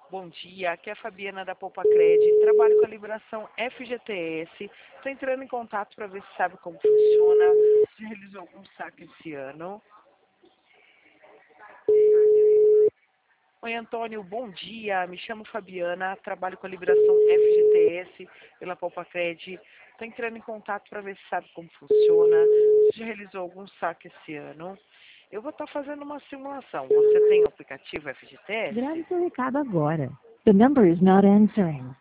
Bom dia, aqui é a Fabiana da Poupa Cred, trabalho com a liberação FGTS. Estou entrando em contato para ver se sabe como funciona, se realizou algum saque esse ano. Oi, Antônio, bom dia. Me chamo Fabiana, trabalho com a liberação FGTS pela Poupa Cred. Estou entrando em contato para ver se sabe como funciona, se realizou algum saque esse ano. Eu vou estar fazendo uma simulação. Você tem o aplicativo FGTS? Grave seu recado agora. The number is not answering.